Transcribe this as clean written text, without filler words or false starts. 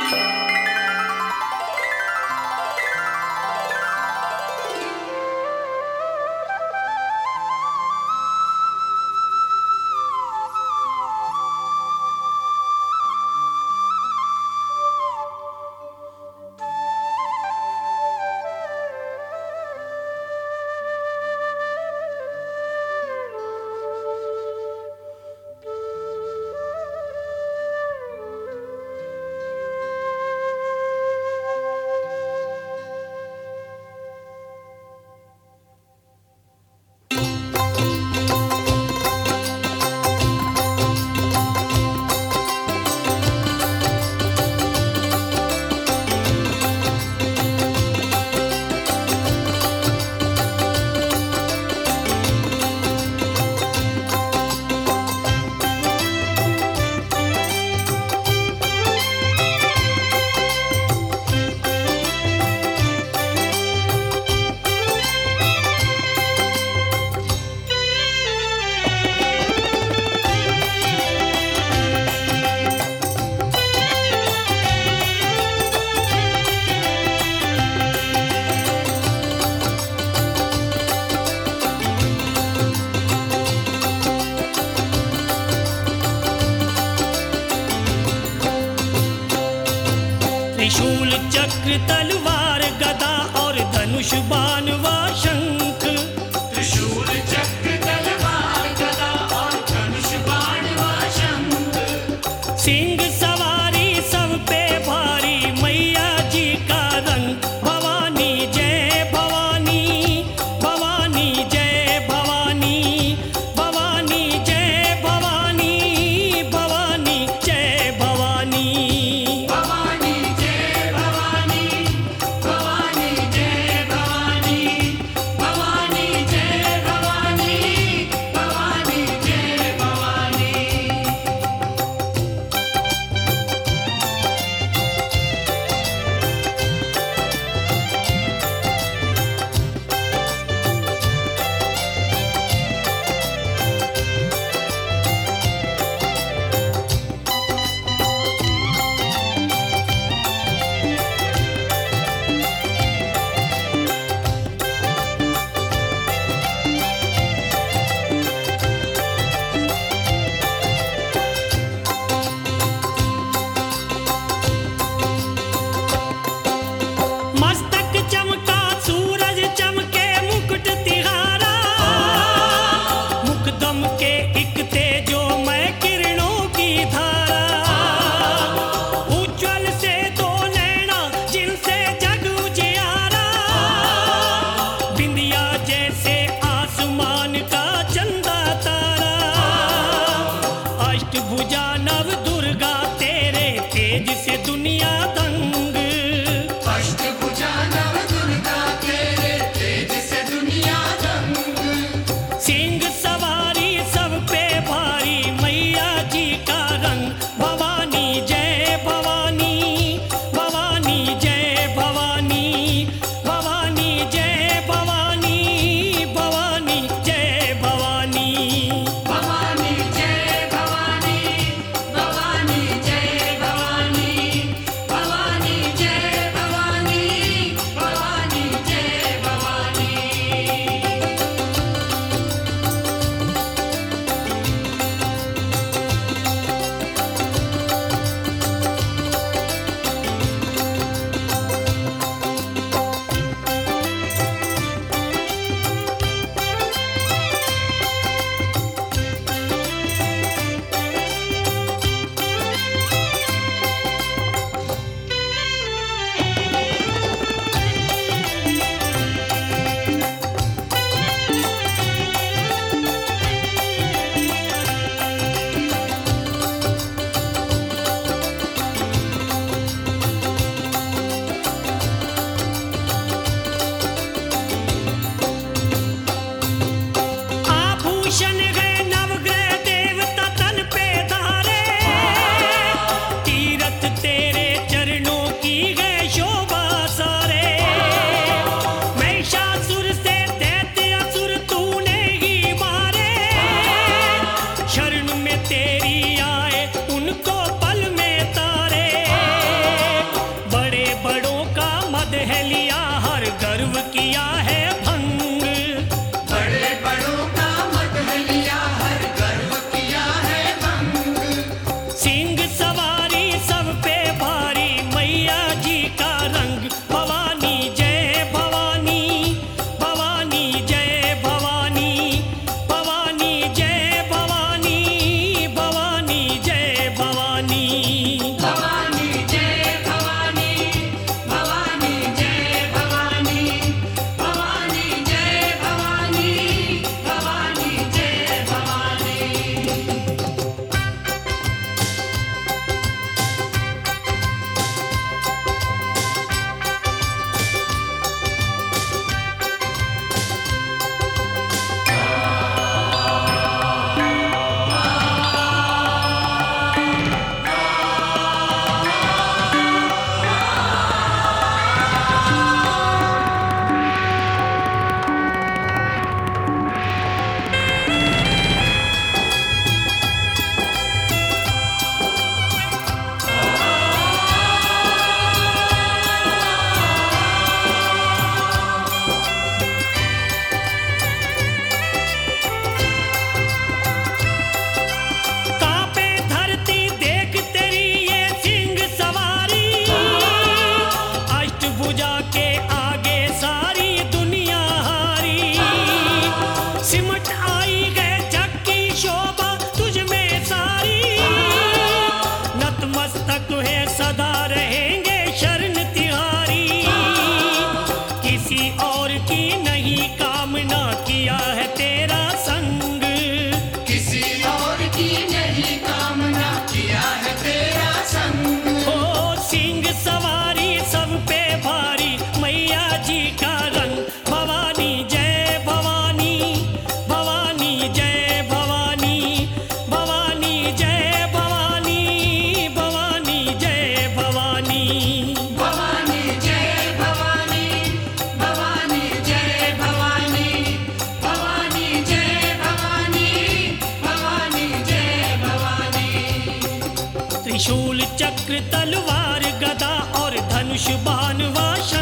त्रिशूल चक्र तलवार गदा और धनुष बाण व शंख। त्रिशूल चक्र तलवार गदा और धनुष बाण व शंख। सिंह सवारी सब पे भारी मैया जी का रंग। भवानी जय भवानी, भवानी जय भवानी, भवानी जय भवानी, भवानी जय भवानी। भवानी जय भवानी, भवानी जय भवानी, भवानी जय भवानी, भवानी जय भवानी। मस्तक चमका सूरज चमके मुकुट तिहारा। मुकदम के एक तेजोमय किरणों की धारा। उज्ज्वल से दो नैना जिनसे जग उजियारा। बिंदिया जैसे आसमान का चंदा तारा। अष्टभुजा नव दुर्गा तेरे तेज से दुनिया दंग। अष्टभुजा नव दुर्गा तेरे तेज से दुनिया दंग। सिंह सवारी सब पे भारी मैया जी का रंग। भवानी जय भवानी, भवानी जय भवानी, भवानी जय भवानी, भवानी जय भवानी। भवानी जय भवानी, भवानी जय भवानी, धनुष बाण वा